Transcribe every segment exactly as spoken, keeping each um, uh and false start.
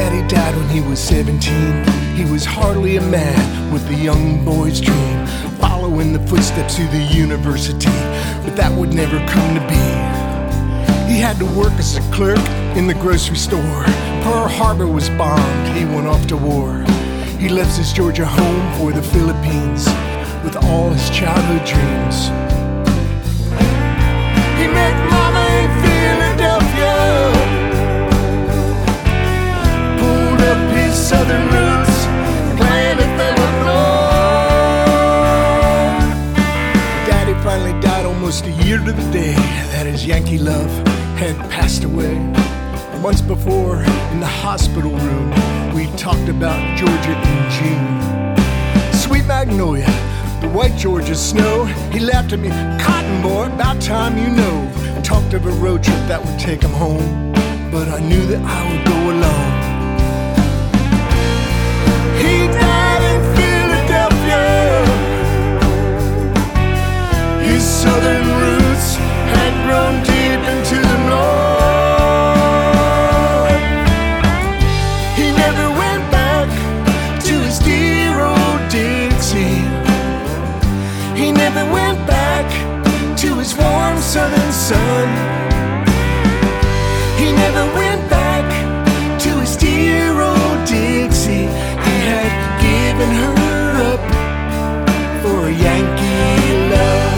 Daddy died when he was seventeen. He was hardly a man with a young boy's dream, following the footsteps to the university, but that would never come to be. He had to work as a clerk in the grocery store. Pearl Harbor was bombed, he went off to war. He left his Georgia home for the Philippines with all his childhood dreams. He met Mama in Philadelphia, pulled up his southern roots, planted them alone. Daddy finally died almost a year to the day that his Yankee love had passed away. Months before, in the hospital room, we talked about Georgia in June. Sweet magnolia, the white Georgia snow. He laughed at me, cotton boy, about time you know. Talked of a road trip that would take him home, but I knew that I would go alone. He died in Philadelphia. His southern roots had grown deep into the north. He never went back to his warm southern sun. He never went back to his dear old Dixie. He had given her up for a Yankee love.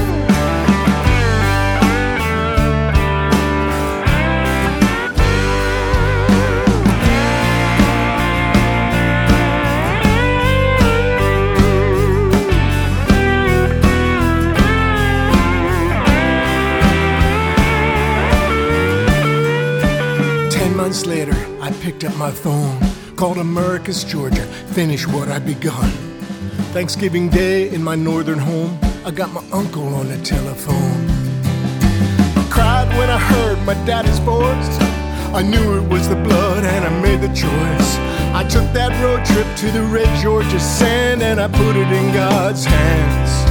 Months later, I picked up my phone, called Americus, Georgia, finished what I'd begun. Thanksgiving Day in my northern home, I got my uncle on the telephone. I cried when I heard my daddy's voice. I knew it was the blood and I made the choice. I took that road trip to the red Georgia sand and I put it in God's hands.